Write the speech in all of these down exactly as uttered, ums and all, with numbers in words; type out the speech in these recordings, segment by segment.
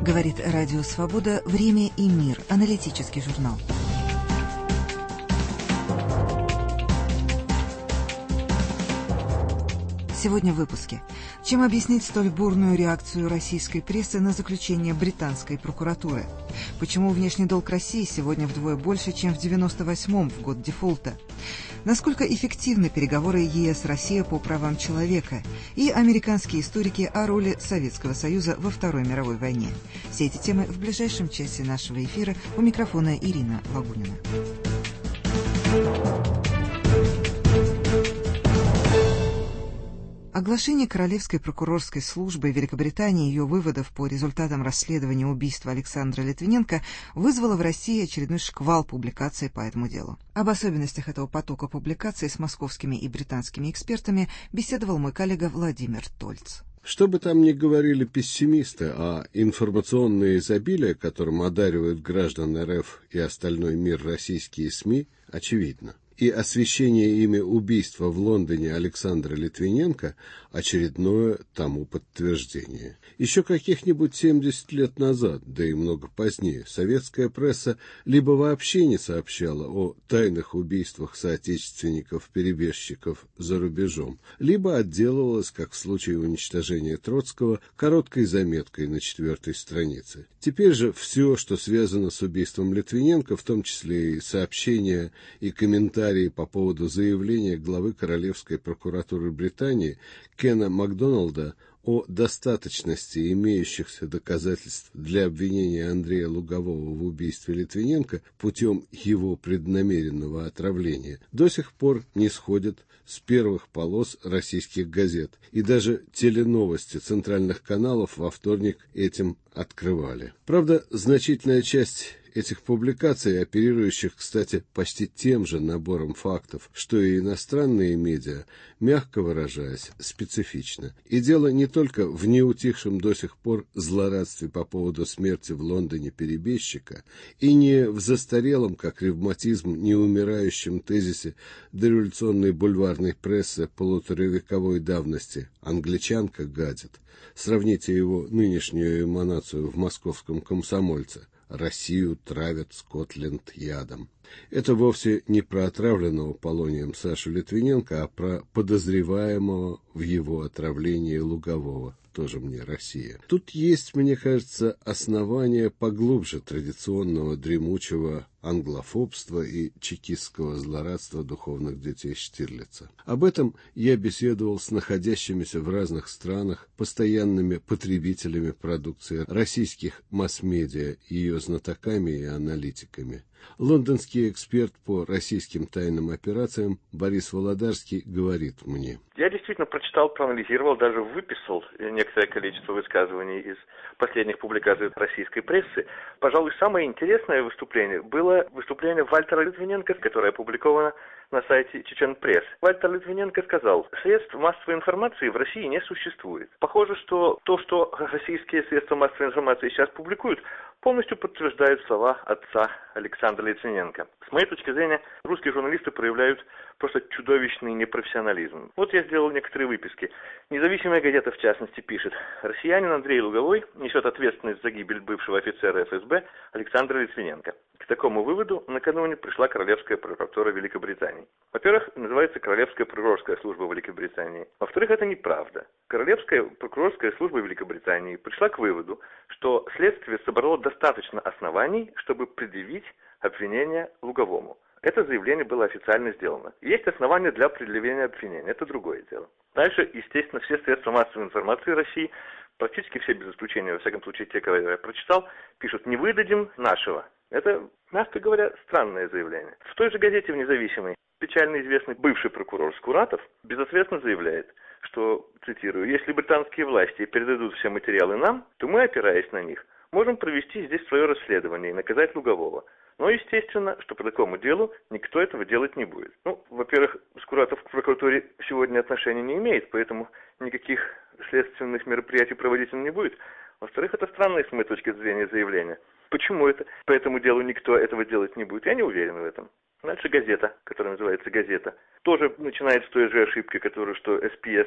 Говорит Радио Свобода. Время и мир. Аналитический журнал. Сегодня в выпуске. Чем объяснить столь бурную реакцию российской прессы на заключение британской прокуратуры? Почему внешний долг России сегодня вдвое больше, чем в девяносто восьмом, в год дефолта? Насколько эффективны переговоры ЕС-Россия по правам человека? И американские историки о роли Советского Союза во Второй мировой войне. Все эти темы в ближайшем часе нашего эфира. У микрофона Ирина Лагунина. Оглашение Королевской прокурорской службы Великобритании и ее выводов по результатам расследования убийства Александра Литвиненко вызвало в России очередной шквал публикаций по этому делу. Об особенностях этого потока публикаций с московскими и британскими экспертами беседовал мой коллега Владимир Тольц. Что бы там ни говорили пессимисты, а информационное изобилие, которым одаривают граждан РФ и остальной мир российские СМИ, очевидно. И освещение ими убийства в Лондоне Александра Литвиненко – очередное тому подтверждение. Еще каких-нибудь семьдесят лет назад, да и много позднее, советская пресса либо вообще не сообщала о тайных убийствах соотечественников-перебежчиков за рубежом, либо отделывалась, как в случае уничтожения Троцкого, короткой заметкой на четвертой странице. Теперь же все, что связано с убийством Литвиненко, в том числе и сообщения и комментарии, по поводу заявления главы Королевской прокуратуры Британии Кена Макдоналда о достаточности имеющихся доказательств для обвинения Андрея Лугового в убийстве Литвиненко путем его преднамеренного отравления, до сих пор не сходят с первых полос российских газет. И даже теленовости центральных каналов во вторник этим открывали. Правда, значительная часть этих публикаций, оперирующих, кстати, почти тем же набором фактов, что и иностранные медиа, мягко выражаясь, специфично. И дело не только в неутихшем до сих пор злорадстве по поводу смерти в Лондоне перебежчика, и не в застарелом, как ревматизм, неумирающем тезисе дореволюционной бульварной прессы полуторавековой давности «Англичанка гадит». Сравните его нынешнюю эманацию в московском «Комсомольце». Россию травят Скотленд ядом. Это вовсе не про отравленного полонием Сашу Литвиненко, а про подозреваемого в его отравлении Лугового. Тоже мне Россия. Тут есть, мне кажется, основания поглубже традиционного дремучего англофобства и чекистского злорадства духовных детей Штирлица. Об этом я беседовал с находящимися в разных странах постоянными потребителями продукции российских масс-медиа, ее знатоками и аналитиками. Лондонский эксперт по российским тайным операциям Борис Володарский говорит мне. Я действительно прочитал, проанализировал, даже выписал некоторое количество высказываний из последних публикаций российской прессы. Пожалуй, самое интересное выступление было выступление Вальтера Литвиненко, которое опубликовано на сайте Чечен Пресс. Вальтер Литвиненко сказал: средств массовой информации в России не существует. Похоже, что то, что российские средства массовой информации сейчас публикуют, полностью подтверждают слова отца Александра Литвиненко. С моей точки зрения, русские журналисты проявляют просто чудовищный непрофессионализм. Вот я сделал некоторые выписки. Независимая газета, в частности, пишет: россиянин Андрей Луговой несет ответственность за гибель бывшего офицера эф эс бэ Александра Литвиненко. К такому выводу накануне пришла Королевская прокуратура Великобритании. Во-первых, называется Королевская прокурорская служба Великобритании. Во-вторых, это неправда. Королевская прокурорская служба Великобритании пришла к выводу, что следствие собрало достаточно оснований, чтобы предъявить обвинение Луговому. Это заявление было официально сделано. Есть основания для предъявления обвинения, это другое дело. Дальше, естественно, все средства массовой информации России, практически все без исключения, во всяком случае те, кого я прочитал, пишут: не выдадим нашего. Это, мягко говоря, странное заявление. В той же газете, в «Независимой», печально известный бывший прокурор Скуратов безответственно заявляет, что, цитирую: если британские власти передадут все материалы нам, то мы, опираясь на них, можем провести здесь свое расследование и наказать Лугового. Но, естественно, что по такому делу никто этого делать не будет. Ну, во-первых, Скуратов к прокуратуре сегодня отношения не имеет, поэтому никаких следственных мероприятий проводить он не будет. Во-вторых, это странное, с моей точки зрения, заявление. Почему это? По этому делу никто этого делать не будет. Я не уверен в этом. Дальше газета, которая называется «Газета», тоже начинает с той же ошибки, которую что эс пи эс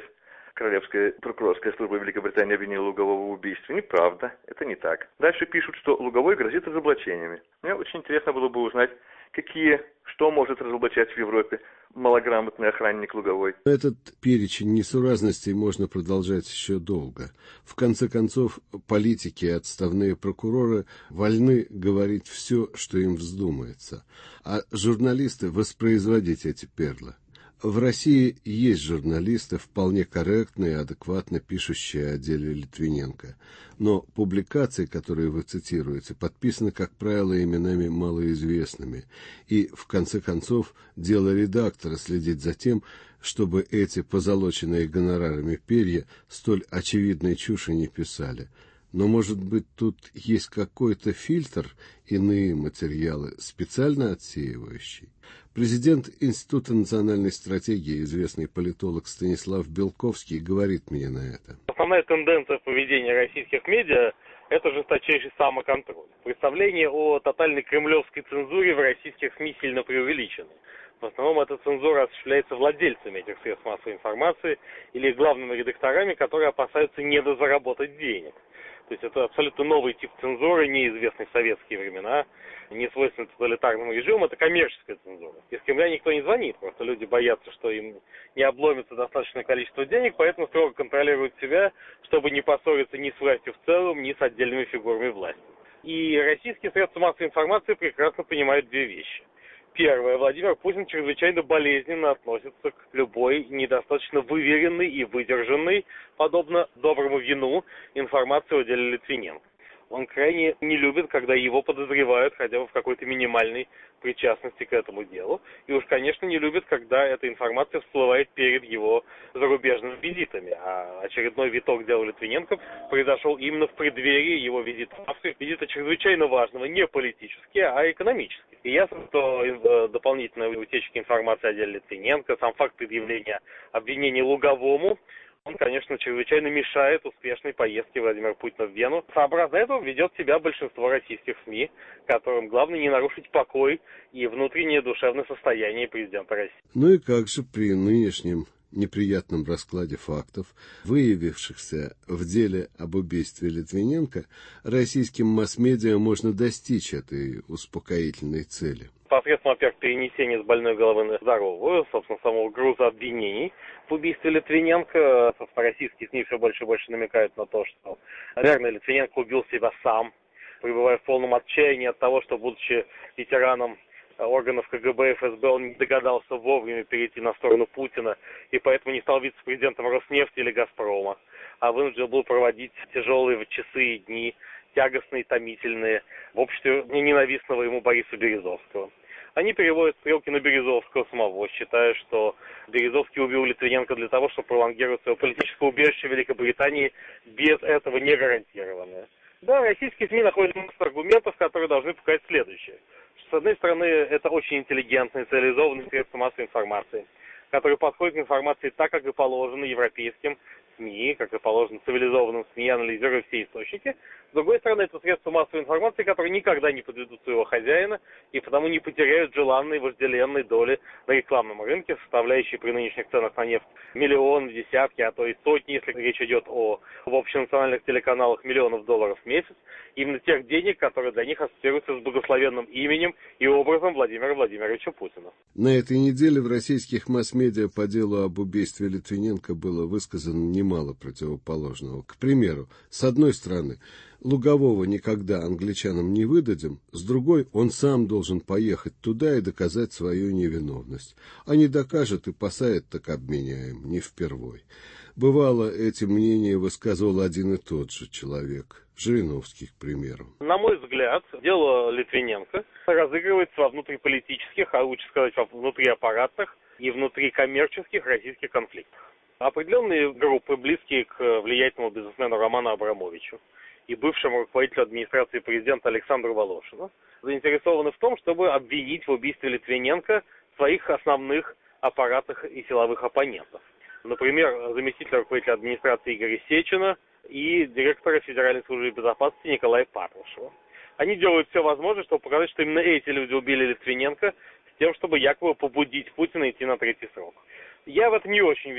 Королевская прокурорская служба Великобритании обвинила Лугового в убийстве. Неправда, это не так. Дальше пишут, что Луговой грозит разоблачениями. Мне очень интересно было бы узнать, какие, что может разоблачать в Европе малограмотный охранник Луговой. Этот перечень несуразностей можно продолжать еще долго. В конце концов, политики и отставные прокуроры вольны говорить все, что им вздумается, а журналисты воспроизводить эти перлы. В России есть журналисты, вполне корректные и адекватно пишущие о деле Литвиненко. Но публикации, которые вы цитируете, подписаны, как правило, именами малоизвестными. И, в конце концов, дело редактора следить за тем, чтобы эти позолоченные гонорарами перья столь очевидной чуши не писали. Но, может быть, тут есть какой-то фильтр, иные материалы, специально отсеивающий? Президент Института национальной стратегии, известный политолог Станислав Белковский, говорит мне на это. Основная тенденция в поведении российских медиа – это жесточайший самоконтроль. Представление о тотальной кремлевской цензуре в российских СМИ сильно преувеличены. В основном эта цензура осуществляется владельцами этих средств массовой информации или главными редакторами, которые опасаются недозаработать денег. То есть это абсолютно новый тип цензуры, неизвестный в советские времена, не свойственный тоталитарному режиму, это коммерческая цензура. Из Кремля никто не звонит, просто люди боятся, что им не обломится достаточное количество денег, поэтому строго контролируют себя, чтобы не поссориться ни с властью в целом, ни с отдельными фигурами власти. И российские средства массовой информации прекрасно понимают две вещи. Первое. Владимир Путин чрезвычайно болезненно относится к любой недостаточно выверенной и выдержанной, подобно доброму вину, информации о деле Литвиненко. Он крайне не любит, когда его подозревают хотя бы в какой-то минимальной причастности к этому делу. И уж, конечно, не любит, когда эта информация всплывает перед его зарубежными визитами. А очередной виток дела Литвиненко произошел именно в преддверии его визита в Австрию. Визита чрезвычайно важного, не политически, а экономически. И ясно, что дополнительные утечки информации о деле Литвиненко, сам факт предъявления обвинений Луговому, он, конечно, чрезвычайно мешает успешной поездке Владимира Путина в Вену. Сообразно этого ведет себя большинство российских СМИ, которым главное не нарушить покой и внутреннее душевное состояние президента России. Ну и как же при нынешнем неприятном раскладе фактов, выявившихся в деле об убийстве Литвиненко, российским масс-медиа можно достичь этой успокоительной цели? Посредством, во-первых, перенесения с больной головы на здоровую, собственно, самого груза обвинений в убийстве Литвиненко. Российские СМИ все больше и больше намекают на то, что, наверное, Литвиненко убил себя сам, пребывая в полном отчаянии от того, что, будучи ветераном органов КГБ и ФСБ, он не догадался вовремя перейти на сторону Путина и поэтому не стал вице-президентом Роснефти или Газпрома, а вынужден был проводить тяжелые часы и дни, тягостные, томительные, в обществе ненавистного ему Бориса Березовского. Они переводят стрелки на Березовского самого, считая, что Березовский убил Литвиненко для того, чтобы пролонгировать свое политическое убежище в Великобритании без этого не гарантированное. Да, российские СМИ находят массу аргументов, которые должны показать следующее. С одной стороны, это очень интеллигентные, цивилизованные средства массовой информации, которые подходят к информации так, как и положено европейским СМИ, как и положено цивилизованным СМИ, анализируя все источники. С другой стороны, это средства массовой информации, которые никогда не подведут своего хозяина и потому не потеряют желанной, вожделенной доли на рекламном рынке, составляющей при нынешних ценах на нефть миллион, десятки, а то и сотни, если речь идет о в общенациональных телеканалах, миллионов долларов в месяц, именно тех денег, которые для них ассоциируются с благословенным именем и образом Владимира Владимировича Путина. На этой неделе в российских масс-медиа по делу об убийстве Литвиненко было высказано немало противоположного. К примеру, с одной стороны, Лугового никогда англичанам не выдадим, с другой, он сам должен поехать туда и доказать свою невиновность. А не докажет и посадят, так обменяем, не впервой. Бывало, эти мнения высказывал один и тот же человек, Жириновский, к примеру. На мой взгляд, дело Литвиненко разыгрывается во внутриполитических, а лучше сказать, во внутриаппаратных и внутрикоммерческих российских конфликтах. Определенные группы, близкие к влиятельному бизнесмену Роману Абрамовичу и бывшему руководителю администрации президента Александру Волошину, заинтересованы в том, чтобы обвинить в убийстве Литвиненко своих основных аппаратных и силовых оппонентов. Например, заместителя руководителя администрации Игоря Сечина и директора Федеральной службы безопасности Николая Патрушева. Они делают все возможное, чтобы показать, что именно эти люди убили Литвиненко с тем, чтобы якобы побудить Путина идти на третий срок. Я в это не очень верю.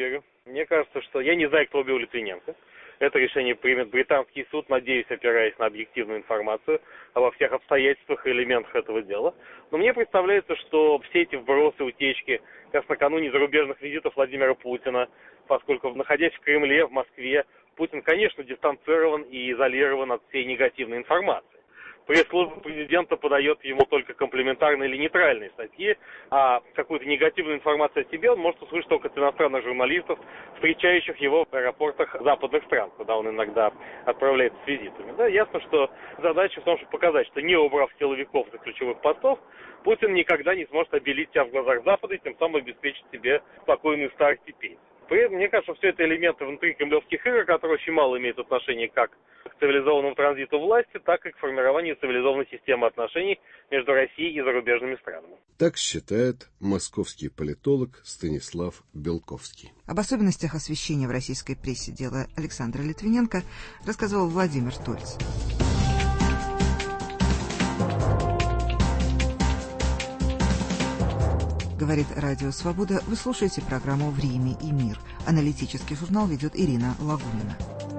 Мне кажется, что я не знаю, кто убил Литвиненко. Это решение примет британский суд, надеюсь, опираясь на объективную информацию обо всех обстоятельствах и элементах этого дела. Но мне представляется, что все эти вбросы, утечки, как накануне зарубежных визитов Владимира Путина, поскольку, находясь в Кремле, в Москве, Путин, конечно, дистанцирован и изолирован от всей негативной информации. Пресс-служба президента подает ему только комплиментарные или нейтральные статьи, а какую-то негативную информацию о себе он может услышать только от иностранных журналистов, встречающих его в аэропортах западных стран, куда он иногда отправляется с визитами. Да, ясно, что задача в том, чтобы показать, что не убрав силовиков за ключевых постов, Путин никогда не сможет обелить себя в глазах Запада и тем самым обеспечить себе спокойную старость и пенсию. При этом, мне кажется, все это элементы внутри кремлевских игр, которые очень мало имеют отношения как к цивилизованному транзиту власти, так и к формированию цивилизованной системы отношений между Россией и зарубежными странами. Так считает московский политолог Станислав Белковский. Об особенностях освещения в российской прессе дела Александра Литвиненко рассказывал Владимир Тольц. Говорит Радио Свобода. Вы слушаете программу «Время и мир». Аналитический журнал ведет Ирина Лагунина.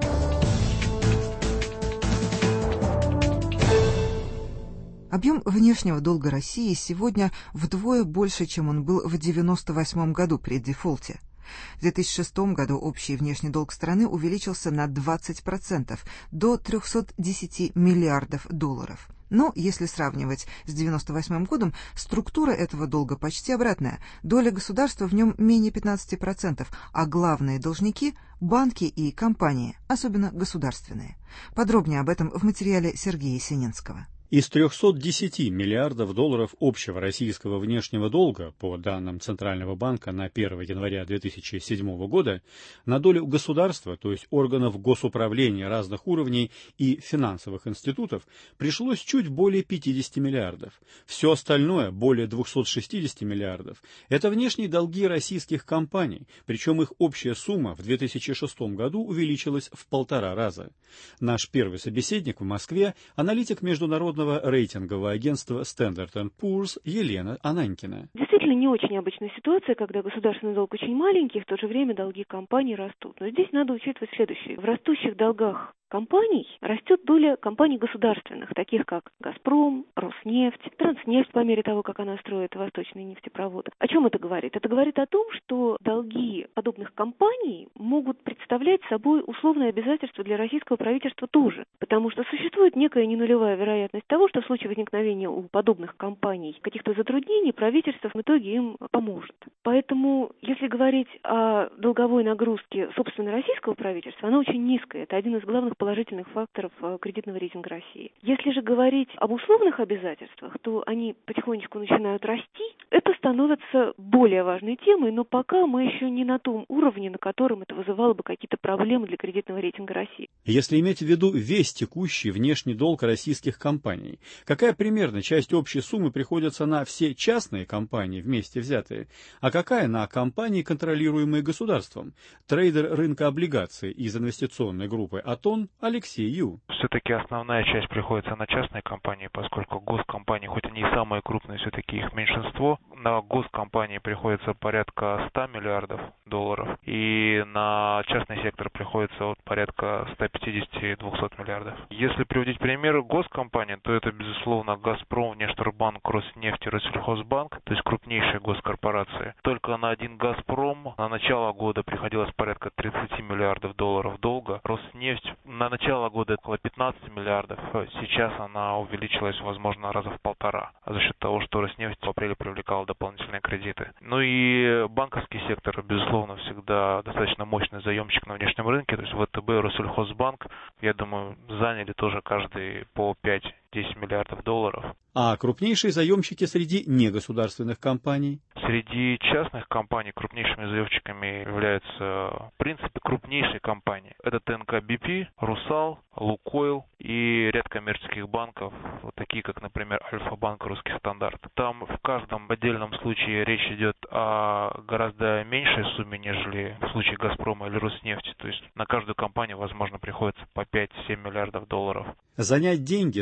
Объем внешнего долга России сегодня вдвое больше, чем он был в девяносто восьмом году при дефолте. В две тысячи шестом году общий внешний долг страны увеличился на двадцать процентов, до трехсот десяти миллиардов долларов. Но если сравнивать с девяносто восьмым годом, структура этого долга почти обратная. Доля государства в нем менее пятнадцати процентов, а главные должники – банки и компании, особенно государственные. Подробнее об этом в материале Сергея Сининского. Из трехсот десяти миллиардов долларов общего российского внешнего долга, по данным Центрального банка на первое января две тысячи седьмого года, на долю государства, то есть органов госуправления разных уровней и финансовых институтов, пришлось чуть более пятидесяти миллиардов. Все остальное, более двухсот шестидесяти миллиардов, это внешние долги российских компаний, причем их общая сумма в две тысячи шестом году увеличилась в полтора раза. Наш первый собеседник в Москве – аналитик международного рейтингового агентства Standard энд Poor's Елена Ананькина. Действительно, не очень необычная ситуация, когда государственный долг очень маленький, в то же время долги компаний растут. Но здесь надо учитывать следующее. В растущих долгах компаний растет доля компаний государственных, таких как «Газпром», «Роснефть», «Транснефть» по мере того, как она строит восточные нефтепроводы. О чем это говорит? Это говорит о том, что долги подобных компаний могут представлять собой условные обязательства для российского правительства тоже, потому что существует некая ненулевая вероятность того, что в случае возникновения у подобных компаний каких-то затруднений правительство в итоге им поможет. Поэтому, если говорить о долговой нагрузке, собственно, российского правительства, она очень низкая. Это один из главных положительных факторов кредитного рейтинга России. Если же говорить об условных обязательствах, то они потихонечку начинают расти. Это становится более важной темой, но пока мы еще не на том уровне, на котором это вызывало бы какие-то проблемы для кредитного рейтинга России. Если иметь в виду весь текущий внешний долг российских компаний, какая примерно часть общей суммы приходится на все частные компании вместе взятые, а какая на компании, контролируемые государством? Трейдер рынка облигаций из инвестиционной группы «Атон» Алексей Ю. Все-таки основная часть приходится на частные компании, поскольку госкомпании, хоть они и самые крупные, все-таки их меньшинство, на госкомпании приходится порядка ста миллиардов долларов, и на частный сектор приходится от порядка ста пятидесяти — двухсот миллиардов. Если приводить примеры госкомпаний, то это, безусловно, «Газпром», «Внешторгбанк», «Роснефть» и «Россельхозбанк», то есть крупнейшие госкорпорации. Только на один «Газпром» на начало года приходилось порядка тридцати миллиардов долларов долга. «Роснефть» на начало года около пятнадцати миллиардов. Сейчас она увеличилась, возможно, раза в полтора за счет того, что «Роснефть» в апреле привлекала дополнительные кредиты. Ну и банковский сектор, безусловно, всегда достаточно мощный заемщик на внешнем рынке. То есть ВТБ, Россельхозбанк, я думаю, заняли тоже каждый по пять-десять миллиардов долларов. А крупнейшие заемщики среди негосударственных компаний? Среди частных компаний крупнейшими заемщиками являются, в принципе, крупнейшие компании. Это ТНК-БП, Русал, Лукойл и ряд коммерческих банков, вот такие как, например, Альфа-банк, Русский стандарт. Там в каждом отдельном случае речь идет о гораздо меньшей сумме, нежели в случае «Газпрома» или «Роснефти». То есть на каждую компанию, возможно, приходится по пять-семь миллиардов долларов. Занять деньги за рубежом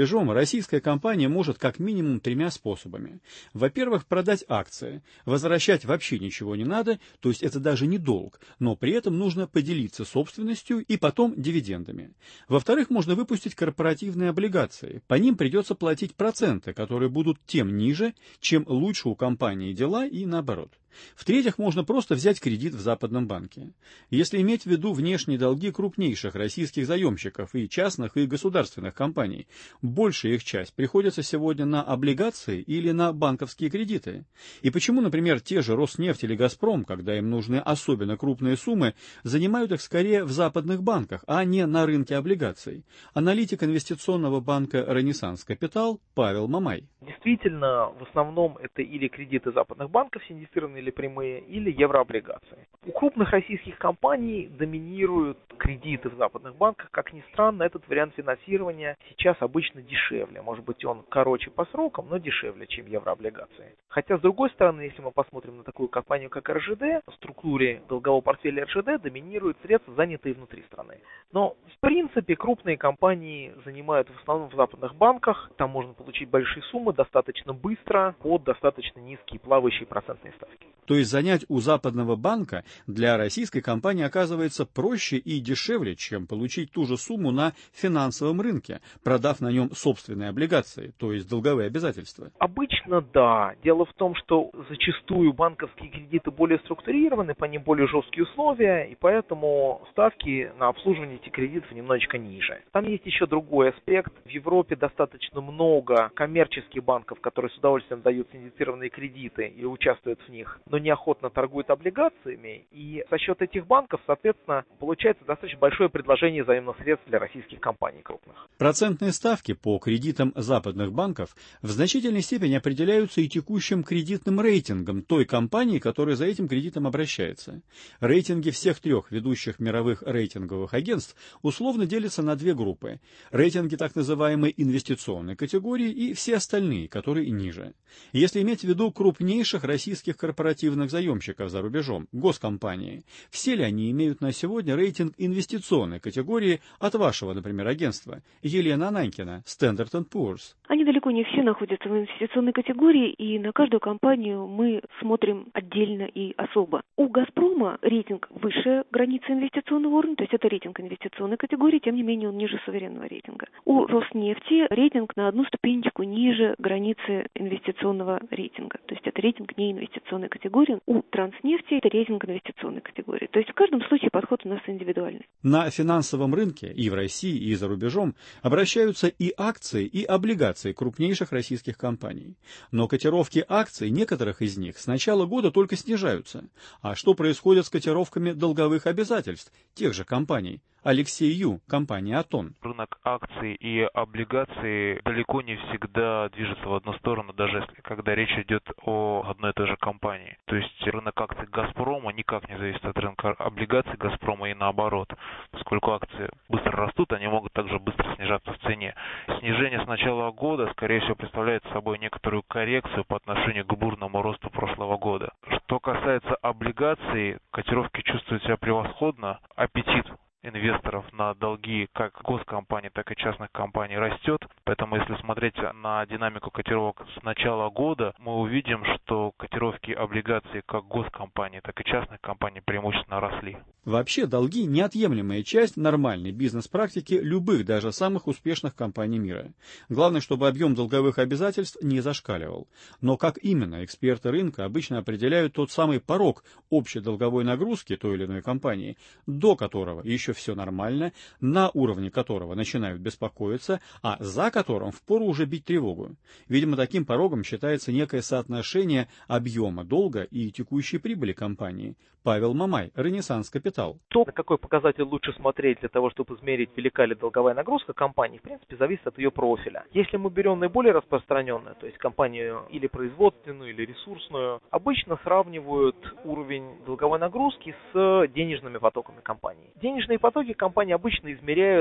рубежом российская компания может как минимум тремя способами. Во-первых, продать акции. Возвращать вообще ничего не надо, то есть это даже не долг, но при этом нужно поделиться собственностью и потом дивидендами. Во-вторых, можно выпустить корпоративные облигации. По ним придется платить проценты, которые будут тем ниже, чем лучше у компании дела и наоборот. В-третьих, можно просто взять кредит в западном банке. Если иметь в виду внешние долги крупнейших российских заемщиков и частных, и государственных компаний, большая их часть приходится сегодня на облигации или на банковские кредиты. И почему, например, те же Роснефть или Газпром, когда им нужны особенно крупные суммы, занимают их скорее в западных банках, а не на рынке облигаций? Аналитик инвестиционного банка «Ренессанс Капитал» Павел Мамай. Действительно, в основном это или кредиты западных банков, синдицированные или прямые, или еврооблигации. У крупных российских компаний доминируют кредиты в западных банках. Как ни странно, этот вариант финансирования сейчас обычно дешевле. Может быть, он короче по срокам, но дешевле, чем еврооблигации. Хотя, с другой стороны, если мы посмотрим на такую компанию, как эр жэ дэ, в структуре долгового портфеля эр жэ дэ доминируют средства, занятые внутри страны. Но, в принципе, крупные компании занимают в основном в западных банках. Там можно получить большие суммы достаточно быстро под достаточно низкие плавающие процентные ставки. То есть занять у западного банка для российской компании оказывается проще и дешевле, чем получить ту же сумму на финансовом рынке, продав на нем собственные облигации, то есть долговые обязательства. Обычно да. Дело в том, что зачастую банковские кредиты более структурированы, по ним более жесткие условия, и поэтому ставки на обслуживание этих кредитов немножечко ниже. Там есть еще другой аспект. В Европе достаточно много коммерческих банков, которые с удовольствием дают синдицированные кредиты и участвуют в них, но неохотно торгуют облигациями, и за счет этих банков, соответственно, получается достаточно большое предложение заемных средств для российских компаний крупных. Процентные ставки по кредитам западных банков в значительной степени определяются и текущим кредитным рейтингом той компании, которая за этим кредитом обращается. Рейтинги всех трех ведущих мировых рейтинговых агентств условно делятся на две группы. Рейтинги так называемой инвестиционной категории и все остальные, которые ниже. Если иметь в виду крупнейших российских корпоративных заемщиков за рубежом, госкомпании, все ли они имеют на сегодня рейтинг инвестиционной категории от вашего, например, агентства? Елена Ананькина, Standard энд Poor's. Они далеко не все находятся в инвестиционной категории, и на каждую компанию мы смотрим отдельно и особо. У «Газпрома» рейтинг выше границы инвестиционного уровня, то есть это рейтинг инвестиционной категории, тем не менее он ниже суверенного рейтинга. У «Роснефти» рейтинг на одну ступенечку ниже границы инвестиционного рейтинга, то есть это рейтинг не инвестиционной категории. У «Транснефти» это рейтинг инвестиционной категории. То есть в каждом случае подход у нас индивидуальный. На финансовом рынке и в России, и за рубежом обращаются и акции, и облигации крупнейших российских компаний. Но котировки акций некоторых из них с начала года только снижаются. А что происходит с котировками долговых обязательств тех же компаний? Алексей Ю, компания «Атон». Рынок акций и облигаций далеко не всегда движется в одну сторону, даже если, когда речь идет о одной и той же компании. То есть рынок акций «Газпрома» никак не зависит от рынка облигаций «Газпрома» и наоборот. Поскольку акции быстро растут, они могут также быстро снижаться в цене. Снижение с начала года, скорее всего, представляет собой некоторую коррекцию по отношению к бурному росту прошлого года. Что касается облигаций, котировки чувствуют себя превосходно, аппетит инвесторов на долги как госкомпаний, так и частных компаний растет. Поэтому, если смотреть на динамику котировок с начала года, мы увидим, что котировки облигаций как госкомпаний, так и частных компаний преимущественно росли. Вообще, долги – неотъемлемая часть нормальной бизнес-практики любых, даже самых успешных компаний мира. Главное, чтобы объем долговых обязательств не зашкаливал. Но как именно эксперты рынка обычно определяют тот самый порог общей долговой нагрузки той или иной компании, до которого еще все нормально, на уровне которого начинают беспокоиться, а за которым впору уже бить тревогу. Видимо, таким порогом считается некое соотношение объема долга и текущей прибыли компании. Павел Мамай, Ренессанс Капитал. То, на какой показатель лучше смотреть для того, чтобы измерить, велика ли долговая нагрузка компании, в принципе, зависит от ее профиля. Если мы берем наиболее распространенную, то есть компанию или производственную, или ресурсную, обычно сравнивают уровень долговой нагрузки с денежными потоками компании. Денежные потоки компании обычно измеряют по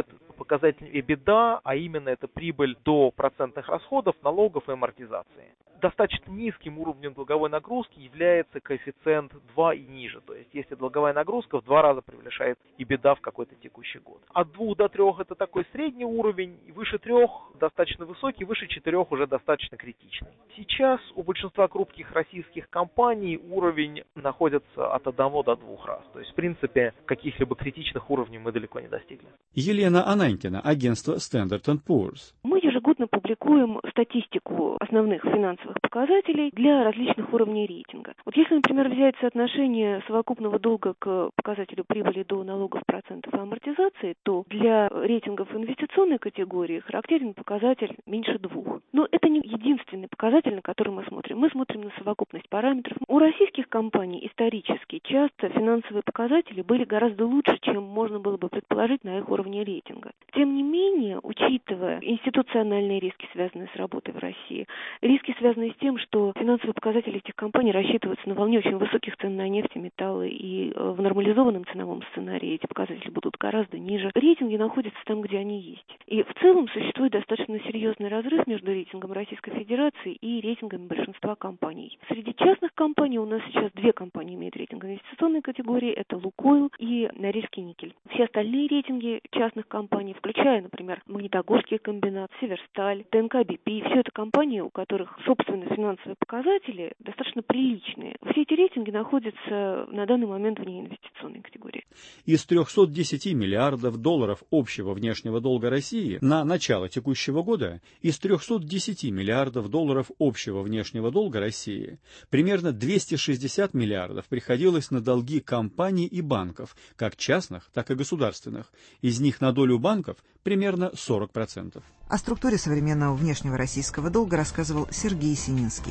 показателем EBITDA, а именно это прибыль до процентных расходов, налогов и амортизации. Достаточно низким уровнем долговой нагрузки является коэффициент два и ниже. То есть, если долговая нагрузка в два раза превышает EBITDA в какой-то текущий год. От двух до трех это такой средний уровень, и выше трех достаточно высокий, выше четырех уже достаточно критичный. Сейчас у большинства крупных российских компаний уровень находится от одного до двух раз. То есть, в принципе, каких-либо критичных уровней мы далеко не достигли. Елена Ананькина, агентство Standard энд Poor's. Мы ежегодно публикуем статистику основных финансовых показателей для различных уровней рейтинга. Вот если, например, взять соотношение совокупного долга к показателю прибыли до налогов, процентов и амортизации, то для рейтингов инвестиционной категории характерен показатель меньше двух. Но это не единственный показатель, на который мы смотрим. Мы смотрим на совокупность параметров. У российских компаний исторически часто финансовые показатели были гораздо лучше, чем можно было бы предположить на их уровне рейтинга. Тем не менее, учитывая институциональные риски, связанные с работой в России, риски, связанные с тем, что финансовые показатели этих компаний рассчитываются на волне очень высоких цен на нефть и металлы, и в нормализованном ценовом сценарии эти показатели будут гораздо ниже, рейтинги находятся там, где они есть. И в целом существует достаточно серьезный разрыв между рейтингом Российской Федерации и рейтингами большинства компаний. Среди частных компаний у нас сейчас две компании имеют рейтинг инвестиционной категории, это Лукойл и Норильский никель. Все остальные рейтинги частных компаний, включая, например, Магнитогорский комбинат, Северсталь, ТНК би пи, все это компании, у которых собственные финансовые показатели достаточно приличные. Все эти рейтинги находятся на данный момент вне инвестиционной категории. Из трехсот десяти миллиардов долларов общего внешнего долга России на начало текущего года, из трехсот десяти миллиардов долларов общего внешнего долга России, примерно двести шестьдесят миллиардов приходилось на долги компаний и банков, как частных, так и государственных. Из них на долю банков примерно сорок процентов. О структуре современного внешнего российского долга рассказывал Сергей Сининский.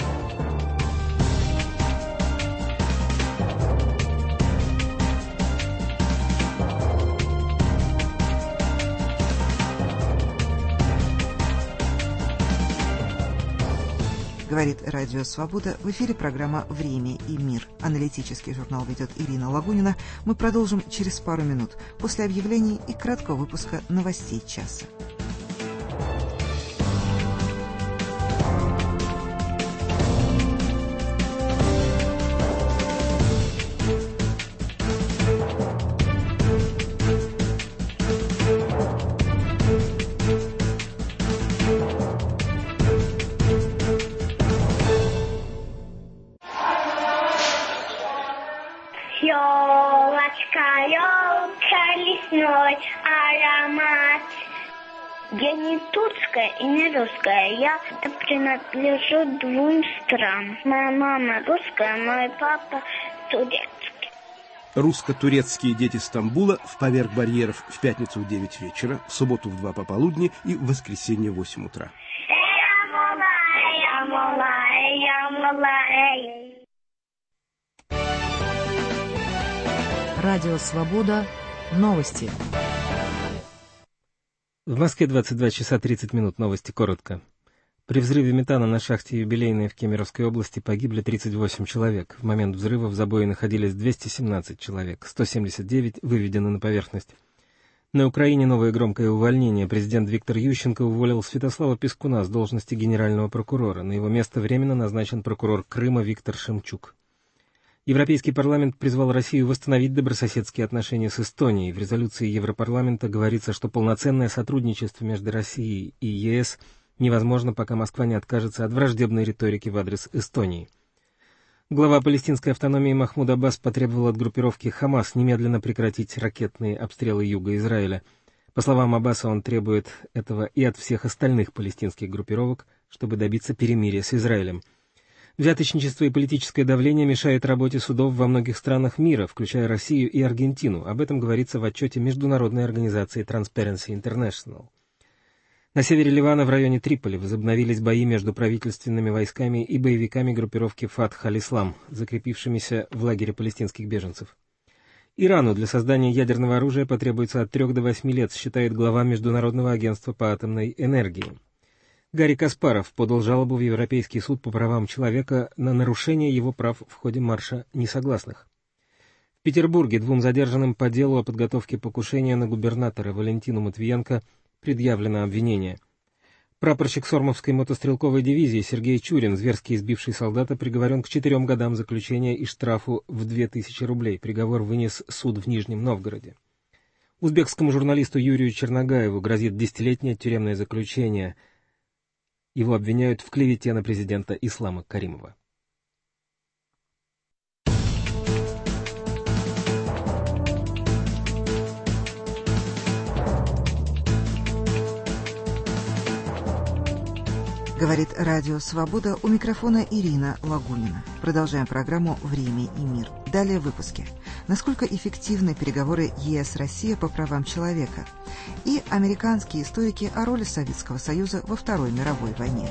Говорит Радио Свобода. В эфире программа «Время и мир». Аналитический журнал ведет Ирина Лагунина. Мы продолжим через пару минут после объявлений и краткого выпуска новостей часа. Елочка, елка, лесной аромат. Я не турская и не русская, я принадлежу двум странам. Моя мама русская, мой папа турецкий. Русско-турецкие дети Стамбула в поверх барьеров в пятницу в девять вечера, в субботу в два пополудни и в воскресенье в восемь утра. Радио Свобода. Новости. В Москве двадцать два часа тридцать минут. Новости коротко. При взрыве метана на шахте «Юбилейной» в Кемеровской области погибли тридцать восемь человек. В момент взрыва в забое находились двести семнадцать человек. сто семьдесят девять выведены на поверхность. На Украине новое громкое увольнение. Президент Виктор Ющенко уволил Святослава Пискуна с должности генерального прокурора. На его место временно назначен прокурор Крыма Виктор Шемчук. Европейский парламент призвал Россию восстановить добрососедские отношения с Эстонией. В резолюции Европарламента говорится, что полноценное сотрудничество между Россией и ЕС невозможно, пока Москва не откажется от враждебной риторики в адрес Эстонии. Глава палестинской автономии Махмуд Аббас потребовал от группировки «Хамас» немедленно прекратить ракетные обстрелы юга Израиля. По словам Аббаса, он требует этого и от всех остальных палестинских группировок, чтобы добиться перемирия с Израилем. Взяточничество и политическое давление мешает работе судов во многих странах мира, включая Россию и Аргентину. Об этом говорится в отчете международной организации Transparency International. На севере Ливана в районе Триполи возобновились бои между правительственными войсками и боевиками группировки Фатх аль-Ислам, закрепившимися в лагере палестинских беженцев. Ирану для создания ядерного оружия потребуется от трех до восьми лет, считает глава Международного агентства по атомной энергии. Гарри Каспаров подал жалобу в Европейский суд по правам человека на нарушение его прав в ходе марша несогласных. В Петербурге двум задержанным по делу о подготовке покушения на губернатора Валентину Матвиенко предъявлено обвинение. Прапорщик Сормовской мотострелковой дивизии Сергей Чурин, зверски избивший солдата, приговорен к четырем годам заключения и штрафу в две тысячи рублей. Приговор вынес суд в Нижнем Новгороде. Узбекскому журналисту Юрию Черногаеву грозит десятилетнее тюремное заключение. Его обвиняют в клевете на президента Ислама Каримова. Говорит Радио Свобода, у микрофона Ирина Лагунина. Продолжаем программу «Время и мир». Далее в выпуске. Насколько эффективны переговоры ЕС-Россия по правам человека? И американские историки о роли Советского Союза во Второй мировой войне.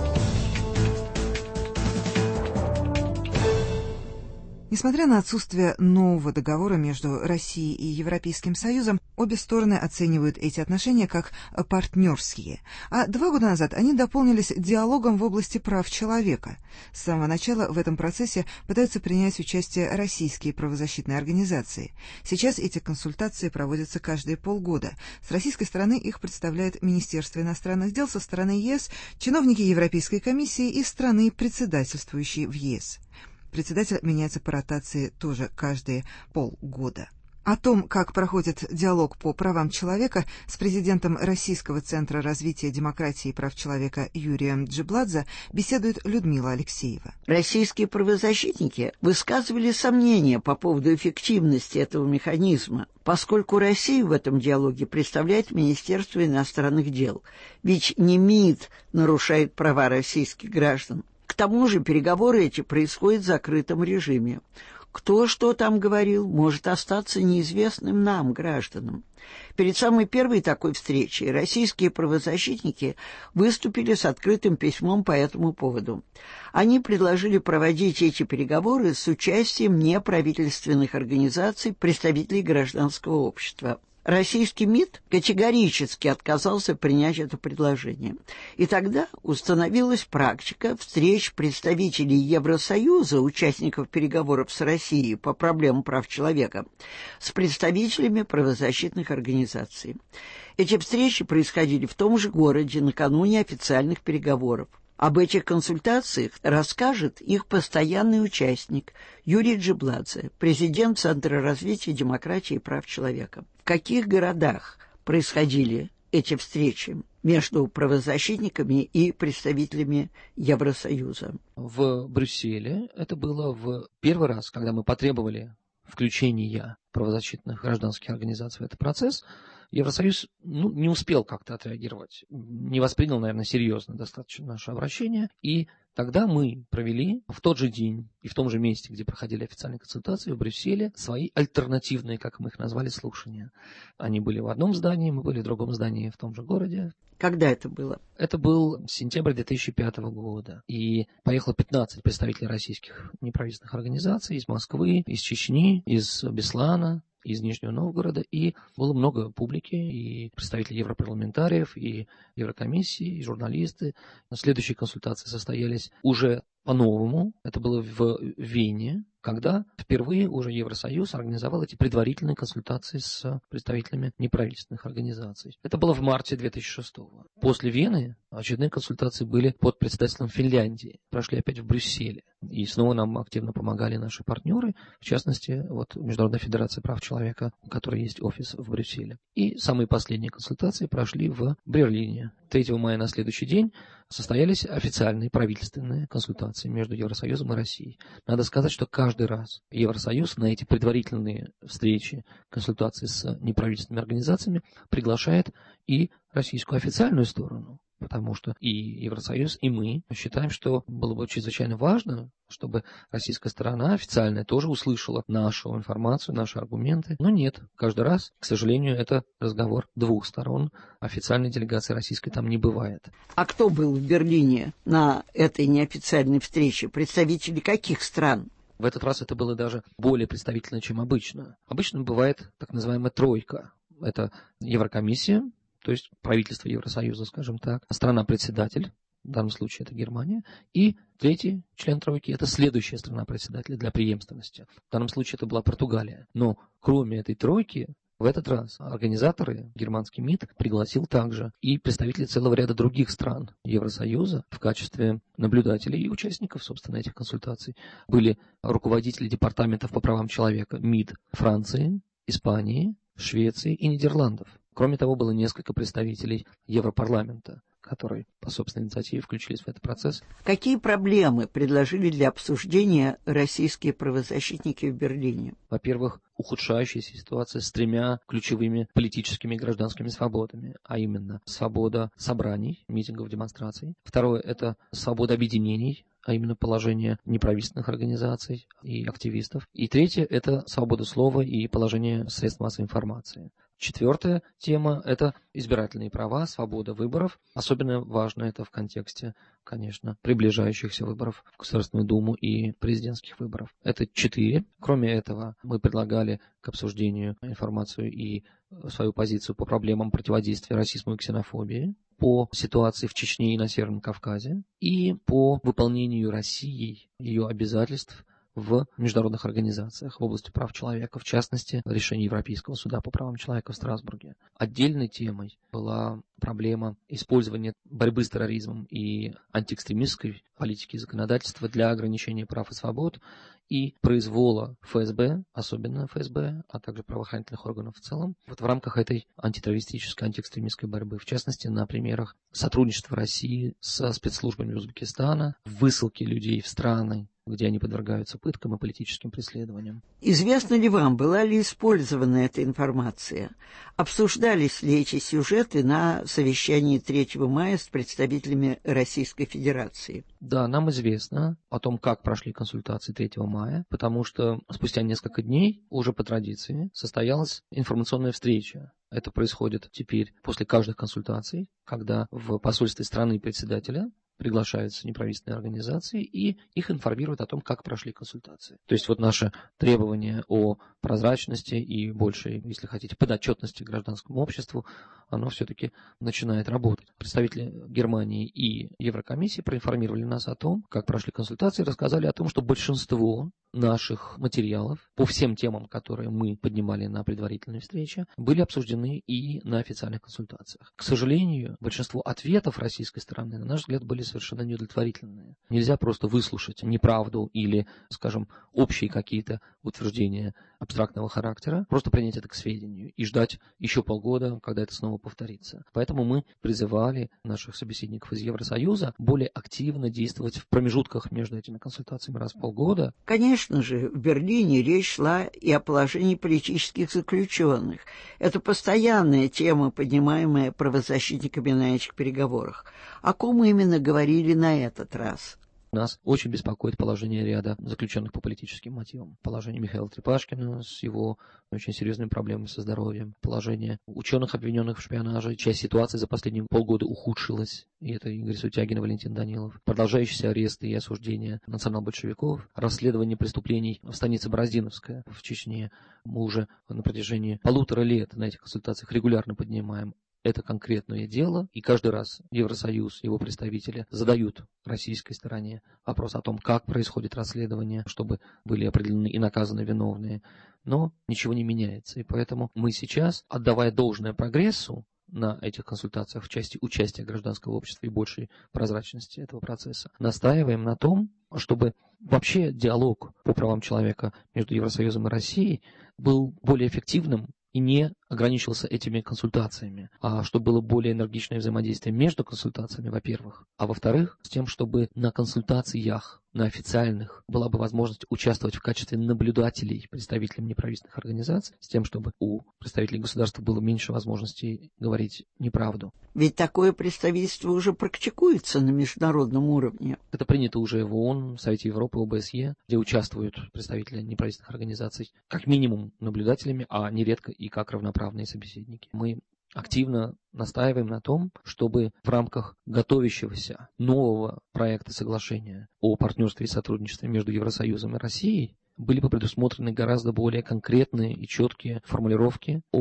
Несмотря на отсутствие нового договора между Россией и Европейским Союзом, обе стороны оценивают эти отношения как партнерские. А два года назад они дополнились диалогом в области прав человека. С самого начала в этом процессе пытаются принять участие российские правозащитные организации. Сейчас эти консультации проводятся каждые полгода. С российской стороны их представляет Министерство иностранных дел, со стороны ЕС – чиновники Европейской комиссии и страны, председательствующие в ЕС. Председатель меняется по ротации тоже каждые полгода. О том, как проходит диалог по правам человека, с президентом Российского центра развития демократии и прав человека Юрием Джибладзе беседует Людмила Алексеева. Российские правозащитники высказывали сомнения по поводу эффективности этого механизма, поскольку Россию в этом диалоге представляет Министерство иностранных дел, ведь не МИД нарушает права российских граждан. К тому же переговоры эти происходят в закрытом режиме. Кто что там говорил, может остаться неизвестным нам, гражданам. Перед самой первой такой встречей российские правозащитники выступили с открытым письмом по этому поводу. Они предложили проводить эти переговоры с участием неправительственных организаций, представителей гражданского общества. Российский МИД категорически отказался принять это предложение. И тогда установилась практика встреч представителей Евросоюза, участников переговоров с Россией по проблемам прав человека, с представителями правозащитных организаций. Эти встречи происходили в том же городе накануне официальных переговоров. Об этих консультациях расскажет их постоянный участник Юрий Джибладзе, президент Центра развития демократии и прав человека. В каких городах происходили эти встречи между правозащитниками и представителями Евросоюза? В Брюсселе это было в первый раз, когда мы потребовали включения правозащитных гражданских организаций в этот процесс. Евросоюз ну, не успел как-то отреагировать, не воспринял, наверное, серьезно достаточно наше обращение. И тогда мы провели в тот же день и в том же месте, где проходили официальные консультации в Брюсселе, свои альтернативные, как мы их назвали, слушания. Они были в одном здании, мы были в другом здании в том же городе. Когда это было? Это был сентябрь две тысячи пятого года. И поехало пятнадцать представителей российских неправительственных организаций из Москвы, из Чечни, из Беслана, из Нижнего Новгорода, и было много публики, и представители европарламентариев, и Еврокомиссии, и журналисты. Следующие консультации состоялись уже по-новому. Это было в Вене, когда впервые уже Евросоюз организовал эти предварительные консультации с представителями неправительственных организаций. Это было в марте две тысячи шестого. После Вены очередные консультации были под председательством Финляндии. Прошли опять в Брюсселе. И снова нам активно помогали наши партнеры, в частности, вот Международная федерация прав человека, у которой есть офис в Брюсселе. И самые последние консультации прошли в Берлине. третьего мая на следующий день состоялись официальные правительственные консультации между Евросоюзом и Россией. Надо сказать, что каждый раз Евросоюз на эти предварительные встречи, консультации с неправительственными организациями приглашает и российскую официальную сторону. Потому что и Евросоюз, и мы считаем, что было бы чрезвычайно важно, чтобы российская сторона официальная тоже услышала нашу информацию, наши аргументы. Но нет, каждый раз, к сожалению, это разговор двух сторон. Официальной делегации российской там не бывает. А кто был в Берлине на этой неофициальной встрече? Представители каких стран? В этот раз это было даже более представительно, чем обычно. Обычно бывает так называемая тройка. Это Еврокомиссия, то есть правительство Евросоюза, скажем так, страна-председатель в данном случае это Германия, и третий член тройки – это следующая страна-председатель для преемственности. В данном случае это была Португалия. Но кроме этой тройки, в этот раз организаторы, германский МИД, пригласил также и представителей целого ряда других стран Евросоюза в качестве наблюдателей и участников, собственно, этих консультаций. Были руководители департаментов по правам человека МИД Франции, Испании, Швеции и Нидерландов. Кроме того, было несколько представителей Европарламента, которые по собственной инициативе включились в этот процесс. Какие проблемы предложили для обсуждения российские правозащитники в Берлине? Во-первых, ухудшающаяся ситуация с тремя ключевыми политическими и гражданскими свободами, а именно свобода собраний, митингов, демонстраций. Второе – это свобода объединений, а именно положение неправительственных организаций и активистов. И третье – это свобода слова и положение средств массовой информации. Четвертая тема – это избирательные права, свобода выборов. Особенно важно это в контексте, конечно, приближающихся выборов в Государственную Думу и президентских выборов. Это четыре. Кроме этого, мы предлагали к обсуждению информацию и свою позицию по проблемам противодействия расизму и ксенофобии, по ситуации в Чечне и на Северном Кавказе и по выполнению Россией ее обязательств в международных организациях в области прав человека, в частности, решение Европейского суда по правам человека в Страсбурге. Отдельной темой была проблема использования борьбы с терроризмом и антиэкстремистской политики и законодательства для ограничения прав и свобод и произвола ФСБ, особенно ФСБ, а также правоохранительных органов в целом, вот в рамках этой антитеррористической, антиэкстремистской борьбы. В частности, на примерах сотрудничества России со спецслужбами Узбекистана, высылки людей в страны, где они подвергаются пыткам и политическим преследованиям. Известно ли вам, была ли использована эта информация? Обсуждались ли эти сюжеты на совещании третьего мая с представителями Российской Федерации? Да, нам известно о том, как прошли консультации третьего мая, потому что спустя несколько дней, уже по традиции, состоялась информационная встреча. Это происходит теперь после каждых консультаций, когда в посольстве страны председателя приглашаются неправительственные организации и их информируют о том, как прошли консультации. То есть вот наше требование о прозрачности и большей, если хотите, подотчетности гражданскому обществу, оно все-таки начинает работать. Представители Германии и Еврокомиссии проинформировали нас о том, как прошли консультации, рассказали о том, что большинство наших материалов по всем темам, которые мы поднимали на предварительной встрече, были обсуждены и на официальных консультациях. К сожалению, большинство ответов российской стороны, на наш взгляд, были совершенно неудовлетворительные. Нельзя просто выслушать неправду или, скажем, общие какие-то утверждения абстрактного характера, просто принять это к сведению и ждать еще полгода, когда это снова повторится. Поэтому мы призывали наших собеседников из Евросоюза более активно действовать в промежутках между этими консультациями раз в полгода. Конечно же, в Берлине речь шла и о положении политических заключенных. Это постоянная тема, поднимаемая правозащитниками на этих переговорах. О ком именно говорили на этот раз? Нас очень беспокоит положение ряда заключенных по политическим мотивам. Положение Михаила Трепашкина с его очень серьезными проблемами со здоровьем. Положение ученых, обвиненных в шпионаже, чья ситуация за последние полгода ухудшилась. И это Игорь Сутягин и Валентин Данилов. Продолжающиеся аресты и осуждения национал-большевиков. Расследование преступлений в станице Бороздиновская в Чечне. Мы уже на протяжении полутора лет на этих консультациях регулярно поднимаем это конкретное дело, и каждый раз Евросоюз, его представители задают российской стороне вопрос о том, как происходит расследование, чтобы были определены и наказаны виновные. Но ничего не меняется, и поэтому мы сейчас, отдавая должное прогрессу на этих консультациях в части участия гражданского общества и большей прозрачности этого процесса, настаиваем на том, чтобы вообще диалог по правам человека между Евросоюзом и Россией был более эффективным и не ограничился этими консультациями, а чтобы было более энергичное взаимодействие между консультациями, во-первых, а во-вторых, с тем, чтобы на консультациях, на официальных, была бы возможность участвовать в качестве наблюдателей представителям неправительственных организаций, с тем, чтобы у представителей государства было меньше возможностей говорить неправду. Ведь такое представительство уже практикуется на международном уровне. Это принято уже в ООН, в Совете Европы, ОБСЕ, где участвуют представители неправительственных организаций, как минимум наблюдателями, а нередко и как равноправные собеседники. Мы активно настаиваем на том, чтобы в рамках готовящегося нового проекта соглашения о партнерстве и сотрудничестве между Евросоюзом и Россией были бы предусмотрены гораздо более конкретные и четкие формулировки о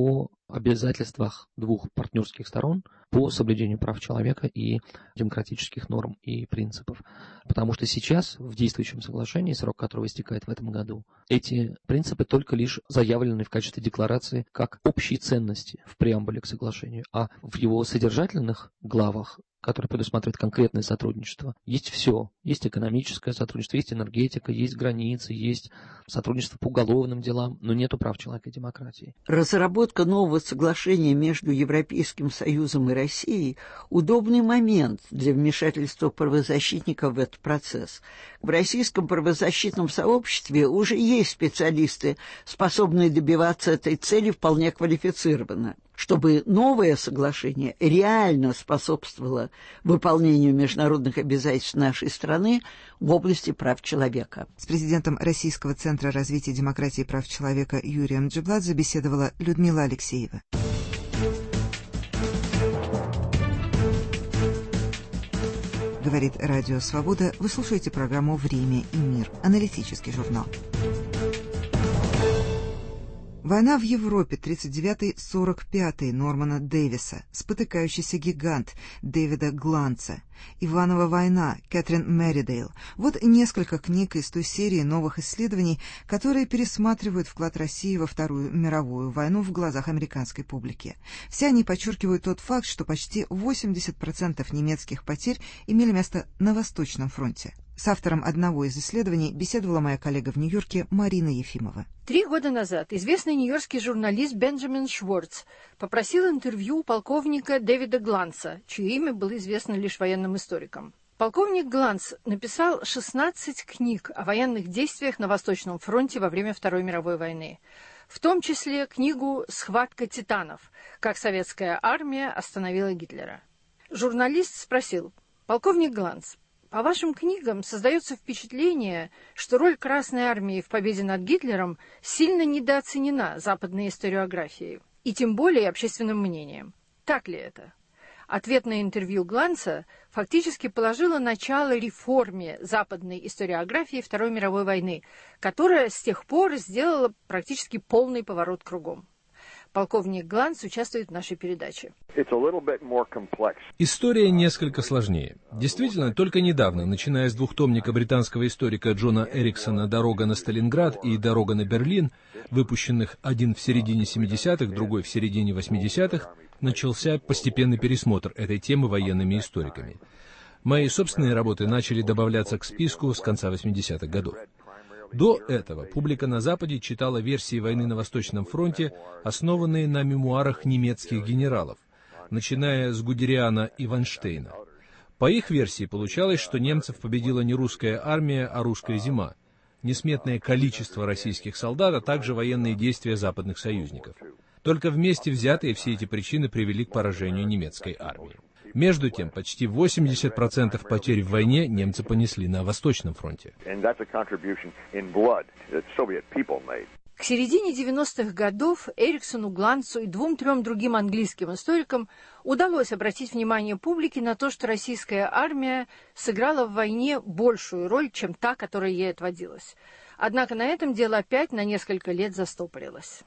обязательствах двух партнерских сторон по соблюдению прав человека и демократических норм и принципов. Потому что сейчас в действующем соглашении, срок которого истекает в этом году, эти принципы только лишь заявлены в качестве декларации как общие ценности в преамбуле к соглашению, а в его содержательных главах, которые предусматривают конкретное сотрудничество, есть все. Есть экономическое сотрудничество, есть энергетика, есть границы, есть сотрудничество по уголовным делам, но нету прав человека и демократии. Разработка нового соглашения между Европейским Союзом и Россией – удобный момент для вмешательства правозащитников в этот процесс. В российском правозащитном сообществе уже есть специалисты, способные добиваться этой цели вполне квалифицированно. Чтобы новое соглашение реально способствовало выполнению международных обязательств нашей страны в области прав человека. С президентом Российского центра развития демократии и прав человека Юрием Джибладзе беседовала Людмила Алексеева. Говорит Радио Свобода. Вы слушаете программу «Время и мир». Аналитический журнал. Война в Европе, тридцать девятый — сорок пятый Нормана Дэвиса, Спотыкающийся гигант Дэвида Гланца, Иванова война Кэтрин Меридейл. Вот несколько книг из той серии новых исследований, которые пересматривают вклад России во Вторую мировую войну в глазах американской публики. Все они подчеркивают тот факт, что почти восемьдесят процентов немецких потерь имели место на Восточном фронте. С автором одного из исследований беседовала моя коллега в Нью-Йорке Марина Ефимова. Три года назад известный нью-йоркский журналист Бенджамин Шварц попросил интервью у полковника Дэвида Гланца, чье имя было известно лишь военным историкам. Полковник Гланц написал шестнадцать книг о военных действиях на Восточном фронте во время Второй мировой войны, в том числе книгу «Схватка титанов. Как советская армия остановила Гитлера». Журналист спросил: «Полковник Гланц, по вашим книгам создается впечатление, что роль Красной армии в победе над Гитлером сильно недооценена западной историографией, и тем более общественным мнением. Так ли это?» Ответ на интервью Гланца фактически положило начало реформе западной историографии Второй мировой войны, которая с тех пор сделала практически полный поворот кругом. Полковник Гланц участвует в нашей передаче. История несколько сложнее. Действительно, только недавно, начиная с двухтомника британского историка Джона Эриксона «Дорога на Сталинград» и «Дорога на Берлин», выпущенных один в середине семидесятых, другой в середине восьмидесятых, начался постепенный пересмотр этой темы военными историками. Мои собственные работы начали добавляться к списку с конца восьмидесятых годов. До этого публика на Западе читала версии войны на Восточном фронте, основанные на мемуарах немецких генералов, начиная с Гудериана и Вайнштейна. По их версии получалось, что немцев победила не русская армия, а русская зима, несметное количество российских солдат, а также военные действия западных союзников. Только вместе взятые все эти причины привели к поражению немецкой армии. Между тем, почти восемьдесят процентов потерь в войне немцы понесли на Восточном фронте. К середине девяностых годов Эриксону, Гланцу и двум-трем другим английским историкам удалось обратить внимание публики на то, что российская армия сыграла в войне большую роль, чем та, которая ей отводилась. Однако на этом дело опять на несколько лет застопорилось.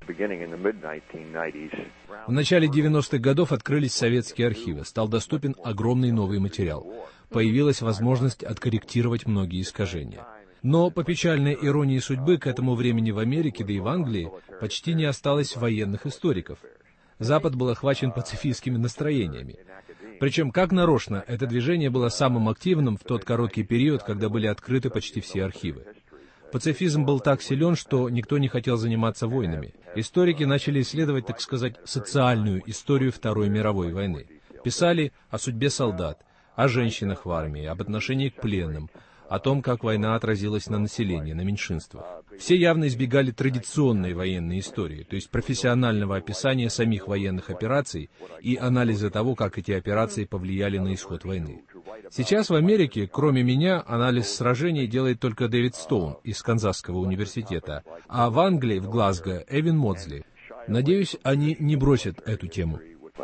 В начале девяностых годов открылись советские архивы, стал доступен огромный новый материал. Появилась возможность откорректировать многие искажения. Но по печальной иронии судьбы к этому времени в Америке, да и в Англии, почти не осталось военных историков. Запад был охвачен пацифистскими настроениями. Причем, как нарочно, это движение было самым активным в тот короткий период, когда были открыты почти все архивы. Пацифизм был так силен, что никто не хотел заниматься войнами. Историки начали исследовать, так сказать, социальную историю Второй мировой войны. Писали о судьбе солдат, о женщинах в армии, об отношении к пленным, о том, как война отразилась на населении, на меньшинствах. Все явно избегали традиционной военной истории, то есть профессионального описания самих военных операций и анализа того, как эти операции повлияли на исход войны. Сейчас в Америке, кроме меня, анализ сражений делает только Дэвид Стоун из Канзасского университета, а в Англии, в Глазго, Эвин Модсли. Надеюсь, они не бросят эту тему.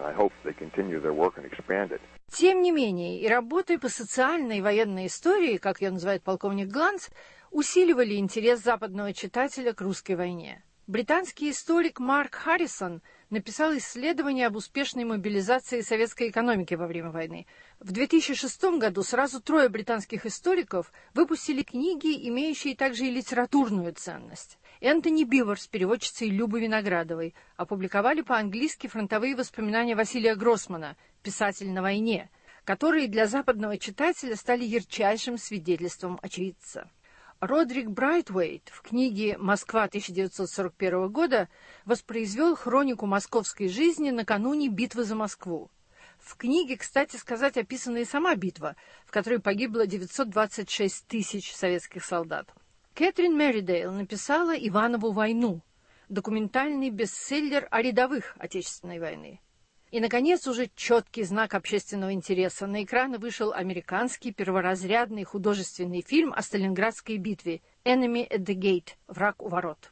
Тем не менее, и работы по социальной и военной истории, как ее называет полковник Гланц, усиливали интерес западного читателя к русской войне. Британский историк Марк Харрисон написал исследование об успешной мобилизации советской экономики во время войны. В две тысячи шестом году сразу трое британских историков выпустили книги, имеющие также и литературную ценность. Энтони Бивер с переводчицей Любой Виноградовой опубликовали по-английски фронтовые воспоминания Василия Гроссмана «Писатель на войне», которые для западного читателя стали ярчайшим свидетельством очевидца. Родрик Брайтвейт в книге «Москва тысяча девятьсот сорок первого года» воспроизвел хронику московской жизни накануне битвы за Москву. В книге, кстати сказать, описана и сама битва, в которой погибло девятьсот двадцать шесть тысяч советских солдат. Кэтрин Меридейл написала «Иванову войну», документальный бестселлер о рядовых Отечественной войны. И, наконец, уже четкий знак общественного интереса. На экраны вышел американский перворазрядный художественный фильм о Сталинградской битве «Enemy at the Gate» – «Враг у ворот».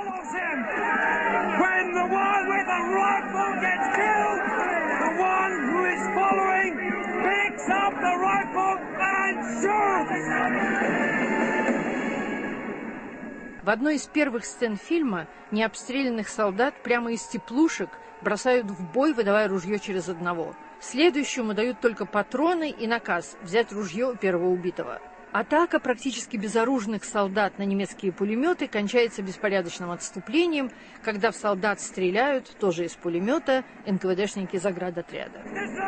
В одной из первых сцен фильма необстрелянных солдат прямо из теплушек бросают в бой, выдавая ружье через одного. Следующему дают только патроны и наказ взять ружье у первого убитого. Атака практически безоружных солдат на немецкие пулеметы кончается беспорядочным отступлением, когда в солдат стреляют, тоже из пулемета, эн ка вэ дэшники заградотряда.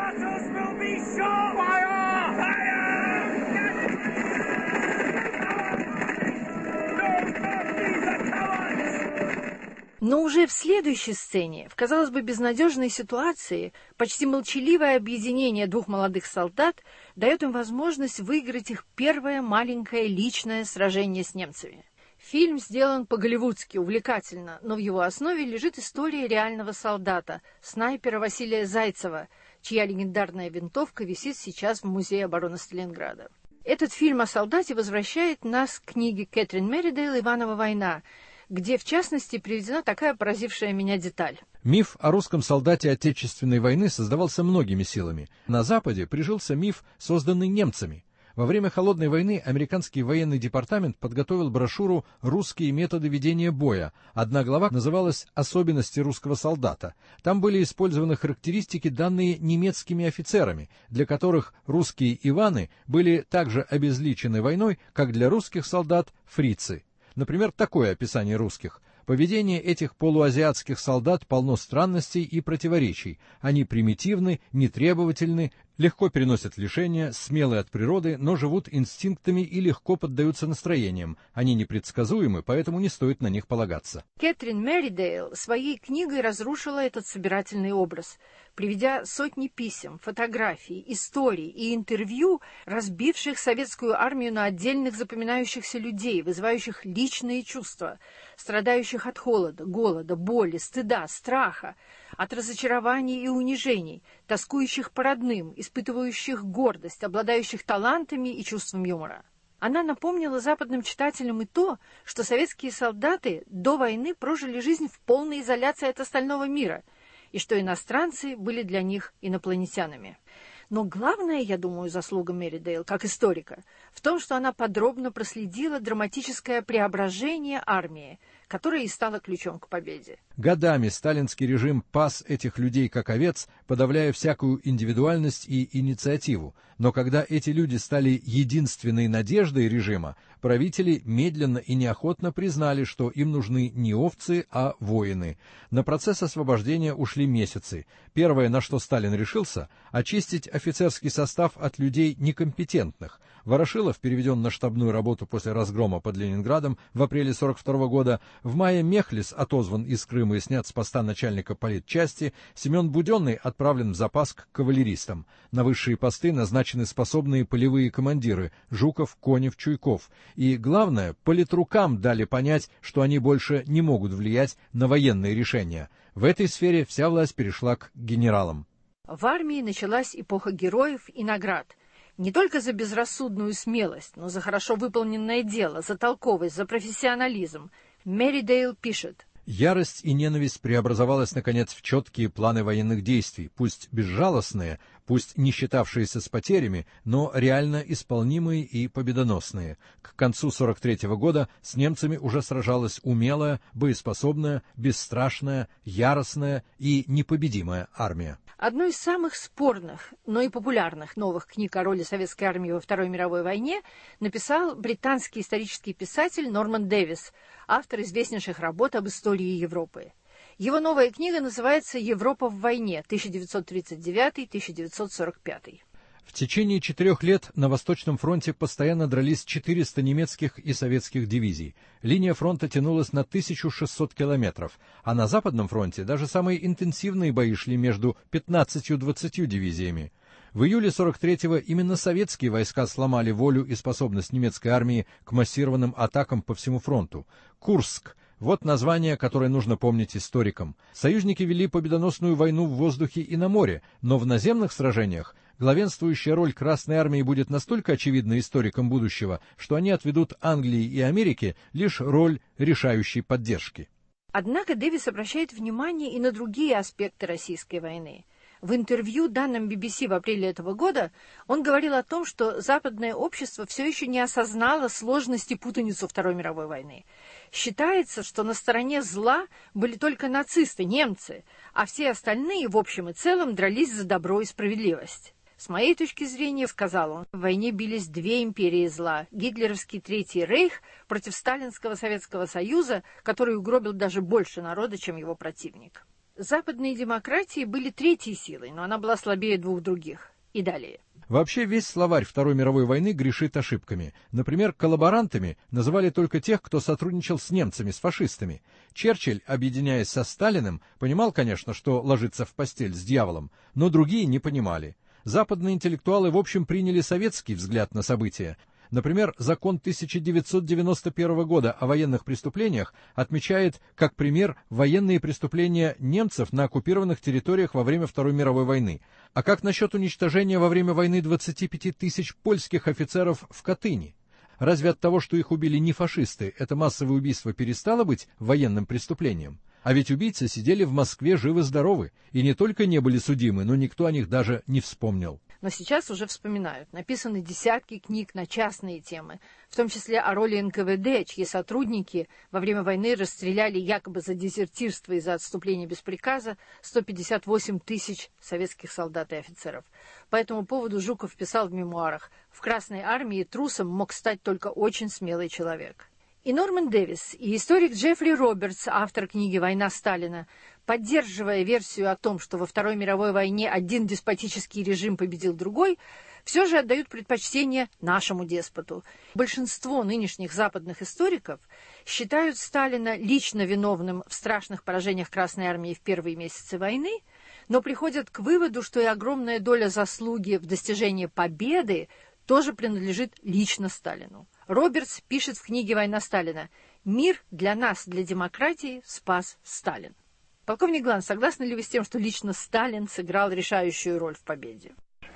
Но уже в следующей сцене, в, казалось бы, безнадежной ситуации, почти молчаливое объединение двух молодых солдат дает им возможность выиграть их первое маленькое личное сражение с немцами. Фильм сделан по-голливудски, увлекательно, но в его основе лежит история реального солдата, снайпера Василия Зайцева, чья легендарная винтовка висит сейчас в Музее обороны Сталинграда. Этот фильм о солдате возвращает нас к книге Кэтрин Меридейл «Иванова война», где, в частности, приведена такая поразившая меня деталь. Миф о русском солдате Отечественной войны создавался многими силами. На Западе прижился миф, созданный немцами. Во время Холодной войны американский военный департамент подготовил брошюру «Русские методы ведения боя». Одна глава называлась «Особенности русского солдата». Там были использованы характеристики, данные немецкими офицерами, для которых русские Иваны были так же обезличены войной, как для русских солдат фрицы. Например, такое описание русских. Поведение этих полуазиатских солдат полно странностей и противоречий. Они примитивны, нетребовательны, легко переносят лишения, смелы от природы, но живут инстинктами и легко поддаются настроениям. Они непредсказуемы, поэтому не стоит на них полагаться. Кэтрин Меридейл своей книгой разрушила этот собирательный образ, приведя сотни писем, фотографий, историй и интервью, разбивших советскую армию на отдельных запоминающихся людей, вызывающих личные чувства, страдающих от холода, голода, боли, стыда, страха, от разочарований и унижений, тоскующих по родным, испытывающих гордость, обладающих талантами и чувством юмора. Она напомнила западным читателям и то, что советские солдаты до войны прожили жизнь в полной изоляции от остального мира, и что иностранцы были для них инопланетянами. Но главная, я думаю, заслуга Меридейл, как историка, в том, что она подробно проследила драматическое преображение армии, которое и стало ключом к победе. Годами сталинский режим пас этих людей как овец, подавляя всякую индивидуальность и инициативу. Но когда эти люди стали единственной надеждой режима, правители медленно и неохотно признали, что им нужны не овцы, а воины. На процесс освобождения ушли месяцы. Первое, на что Сталин решился, очистить офицерский состав от людей некомпетентных. Ворошилов переведен на штабную работу после разгрома под Ленинградом в апреле сорок второго года. В мае Мехлис отозван из Крыма и снят с поста начальника политчасти. Семен Буденный отправлен в запас к кавалеристам. На высшие посты назначены способные полевые командиры Жуков, Конев, Чуйков. И, главное, политрукам дали понять, что они больше не могут влиять на военные решения. В этой сфере вся власть перешла к генералам. В армии началась эпоха героев и наград. Не только за безрассудную смелость, но за хорошо выполненное дело, за толковость, за профессионализм. Меридейл пишет: Ярость и ненависть преобразовалась, наконец, в четкие планы военных действий, пусть безжалостные, пусть не считавшиеся с потерями, но реально исполнимые и победоносные. К концу сорок третьего года с немцами уже сражалась умелая, боеспособная, бесстрашная, яростная и непобедимая армия. Одной из самых спорных, но и популярных новых книг о роли советской армии во Второй мировой войне написал британский исторический писатель Норман Дэвис, автор известнейших работ об истории Европы. Его новая книга называется «Европа в войне. тысяча девятьсот тридцать девятый — тысяча девятьсот сорок пятый». В течение четырех лет на Восточном фронте постоянно дрались четыреста немецких и советских дивизий. Линия фронта тянулась на тысячу шестьсот километров, а на Западном фронте даже самые интенсивные бои шли между пятнадцатью-двадцатью дивизиями. В июле сорок третьего именно советские войска сломали волю и способность немецкой армии к массированным атакам по всему фронту. Курск — вот название, которое нужно помнить историкам. Союзники вели победоносную войну в воздухе и на море, но в наземных сражениях главенствующая роль Красной армии будет настолько очевидна историкам будущего, что они отведут Англии и Америке лишь роль решающей поддержки. Однако Дэвис обращает внимание и на другие аспекты российской войны. В интервью, данном би би си в апреле этого года, он говорил о том, что западное общество все еще не осознало сложности путаницу Второй мировой войны. Считается, что на стороне зла были только нацисты, немцы, а все остальные, в общем и целом, дрались за добро и справедливость. С моей точки зрения, сказал он, в войне бились две империи зла – гитлеровский Третий Рейх против сталинского Советского Союза, который угробил даже больше народа, чем его противник. Западные демократии были третьей силой, но она была слабее двух других. И далее. Вообще весь словарь Второй мировой войны грешит ошибками. Например, коллаборантами называли только тех, кто сотрудничал с немцами, с фашистами. Черчилль, объединяясь со Сталиным, понимал, конечно, что ложится в постель с дьяволом, но другие не понимали. Западные интеллектуалы в общем приняли советский взгляд на события. Например, закон тысяча девятьсот девяносто первого года о военных преступлениях отмечает как пример военные преступления немцев на оккупированных территориях во время Второй мировой войны. А как насчет уничтожения во время войны двадцати пяти тысяч польских офицеров в Катыни? Разве от того, что их убили не фашисты, это массовое убийство перестало быть военным преступлением? А ведь убийцы сидели в Москве живы-здоровы, и не только не были судимы, но никто о них даже не вспомнил. Но сейчас уже вспоминают. Написаны десятки книг на частные темы, в том числе о роли эн ка вэ дэ, чьи сотрудники во время войны расстреляли якобы за дезертирство и за отступление без приказа сто пятьдесят восемь тысяч советских солдат и офицеров. По этому поводу Жуков писал в мемуарах: «В Красной армии трусом мог стать только очень смелый человек». И Норман Дэвис, и историк Джеффри Робертс, автор книги «Война Сталина», поддерживая версию о том, что во Второй мировой войне один деспотический режим победил другой, все же отдают предпочтение нашему деспоту. Большинство нынешних западных историков считают Сталина лично виновным в страшных поражениях Красной армии в первые месяцы войны, но приходят к выводу, что и огромная доля заслуги в достижении победы тоже принадлежит лично Сталину. Робертс пишет в книге «Война Сталина»: «Мир для нас, для демократии, спас Сталин». Полковник Гланц, согласны ли вы с тем, что лично Сталин сыграл решающую роль в победе?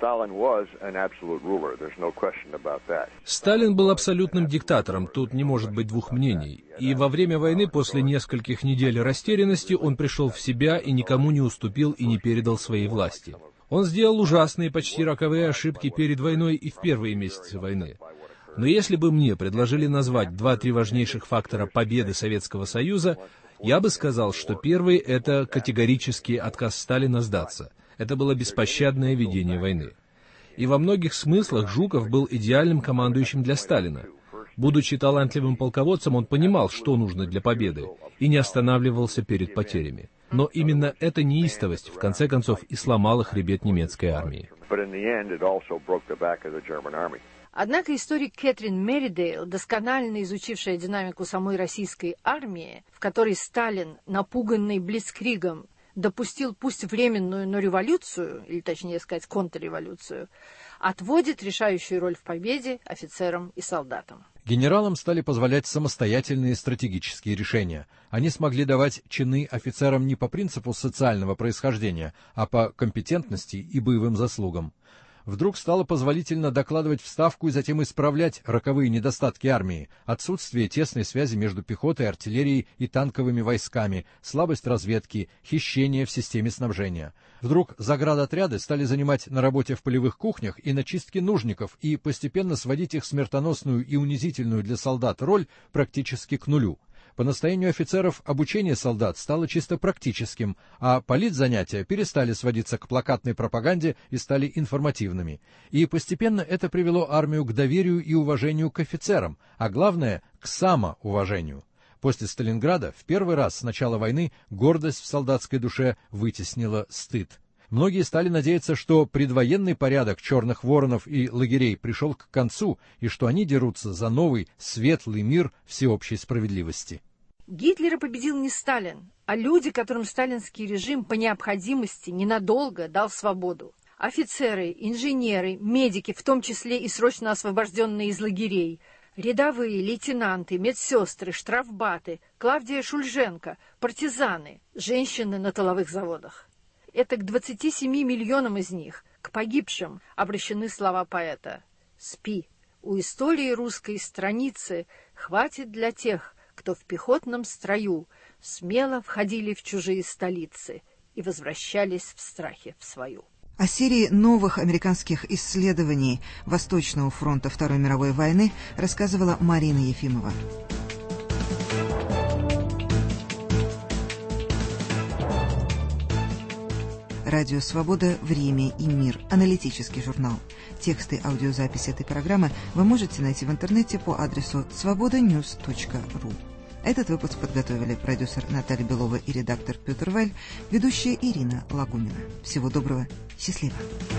Сталин был абсолютным диктатором, тут не может быть двух мнений. И во время войны, после нескольких недель растерянности, он пришел в себя и никому не уступил и не передал своей власти. Он сделал ужасные, почти роковые ошибки перед войной и в первые месяцы войны. Но если бы мне предложили назвать два-три важнейших фактора победы Советского Союза, я бы сказал, что первый — это категорический отказ Сталина сдаться. Это было беспощадное ведение войны. И во многих смыслах Жуков был идеальным командующим для Сталина. Будучи талантливым полководцем, он понимал, что нужно для победы, и не останавливался перед потерями. Но именно эта неистовость, в конце концов, и сломала хребет немецкой армии. Однако историк Кэтрин Меридейл, досконально изучившая динамику самой российской армии, в которой Сталин, напуганный блицкригом, допустил пусть временную, но революцию, или точнее сказать контрреволюцию, отводит решающую роль в победе офицерам и солдатам. Генералам стали позволять самостоятельные стратегические решения. Они смогли давать чины офицерам не по принципу социального происхождения, а по компетентности и боевым заслугам. вдруг стало позволительно докладывать в Ставку и затем исправлять роковые недостатки армии: отсутствие тесной связи между пехотой, артиллерией и танковыми войсками, слабость разведки, хищение в системе снабжения. Вдруг заградотряды стали занимать на работе в полевых кухнях и на чистке нужников и постепенно сводить их смертоносную и унизительную для солдат роль практически к нулю. По настоянию офицеров обучение солдат стало чисто практическим, а политзанятия перестали сводиться к плакатной пропаганде и стали информативными. И постепенно это привело армию к доверию и уважению к офицерам, а главное — к самоуважению. После Сталинграда в первый раз с начала войны гордость в солдатской душе вытеснила стыд. Многие стали надеяться, что предвоенный порядок черных воронов и лагерей пришел к концу, и что они дерутся за новый, светлый мир всеобщей справедливости. Гитлера победил не Сталин, а люди, которым сталинский режим по необходимости ненадолго дал свободу. Офицеры, инженеры, медики, в том числе и срочно освобожденные из лагерей, рядовые, лейтенанты, медсестры, штрафбаты, Клавдия Шульженко, партизаны, женщины на тыловых заводах. Это к двадцати семи миллионам из них, к погибшим, обращены слова поэта. «Спи, у истории русской страницы хватит для тех, кто в пехотном строю смело входили в чужие столицы и возвращались в страхе в свою». О серии новых американских исследований Восточного фронта Второй мировой войны рассказывала Марина Ефимова. Радио «Свобода. Время и мир». Аналитический журнал. Тексты аудиозаписи этой программы вы можете найти в интернете по адресу свобода ньюс точка ру. Этот выпуск подготовили продюсер Наталья Белова и редактор Петр Валь, ведущая Ирина Лагунина. Всего доброго. Счастливо.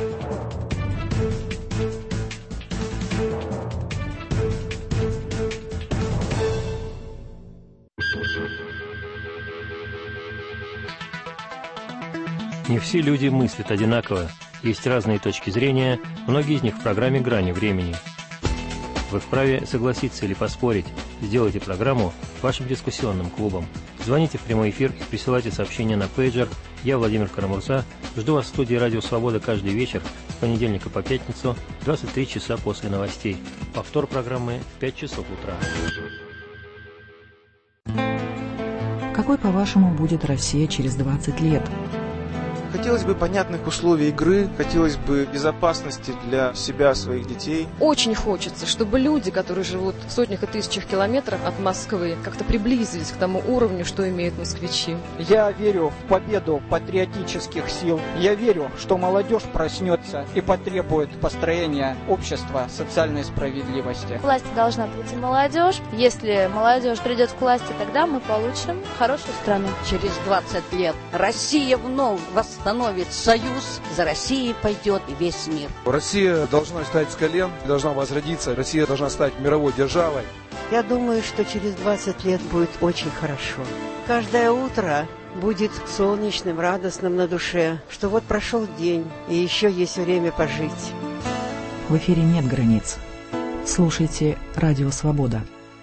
Не все люди мыслят одинаково, есть разные точки зрения, многие из них в программе «Грани времени». Вы вправе согласиться или поспорить. Сделайте программу вашим дискуссионным клубом. Звоните в прямой эфир, присылайте сообщения на пейджер. Я, Владимир Карамурза, жду вас в студии «Радио Свобода» каждый вечер с понедельника по пятницу, двадцать три часа после новостей. Повтор программы в пять часов утра. Какой, по-вашему, будет Россия через двадцать лет? Хотелось бы понятных условий игры, хотелось бы безопасности для себя, своих детей. Очень хочется, чтобы люди, которые живут в сотнях и тысячах километров от Москвы, как-то приблизились к тому уровню, что имеют москвичи. Я верю в победу патриотических сил. Я верю, что молодежь проснется и потребует построения общества социальной справедливости. Власть должна прийти молодежь. Если молодежь придет к власти, тогда мы получим хорошую страну. Через двадцать лет Россия вновь восстановится. Становится союз, за Россией пойдет и весь мир. Россия должна встать с колен, должна возродиться, Россия должна стать мировой державой. Я думаю, что через двадцать лет будет очень хорошо. Каждое утро будет солнечным, радостным на душе, что вот прошел день, и еще есть время пожить. В эфире нет границ. Слушайте «Радио Свобода».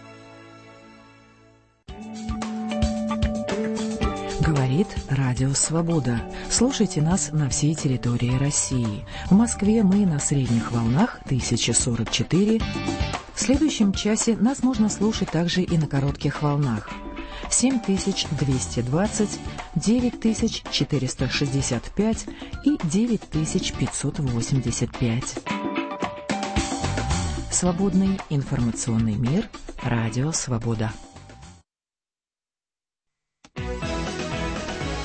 Говорит Радио Свобода. Слушайте нас на всей территории России. В Москве мы на средних волнах тысяча сорок четыре. В следующем часе нас можно слушать также и на коротких волнах. семь тысяч двести двадцать, девять тысяч четыреста шестьдесят пять и девять тысяч пятьсот восемьдесят пять. Свободный информационный мир. Радио Свобода.